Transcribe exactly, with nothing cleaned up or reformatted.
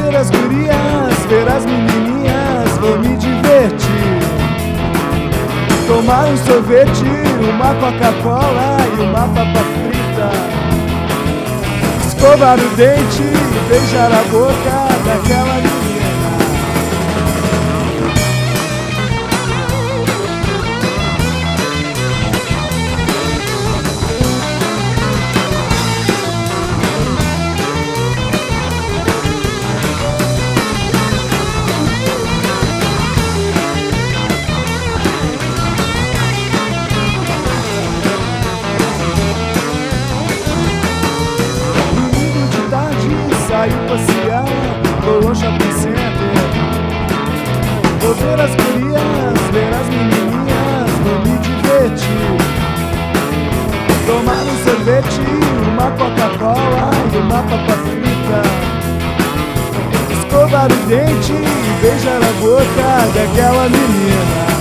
ver as gurias, ver as menininhas, vou me divertir. Tomar um sorvete, uma Coca-Cola e uma papa frita. Escovar o dente e beijar a boca daquela menina. Saio passear, vou ao shopping center. Vou ver as gurias, ver as menininhas, vou me divertir. Tomar um sorvete, uma Coca-Cola e uma papa frita. Escovar o dente e beijar a boca daquela menina.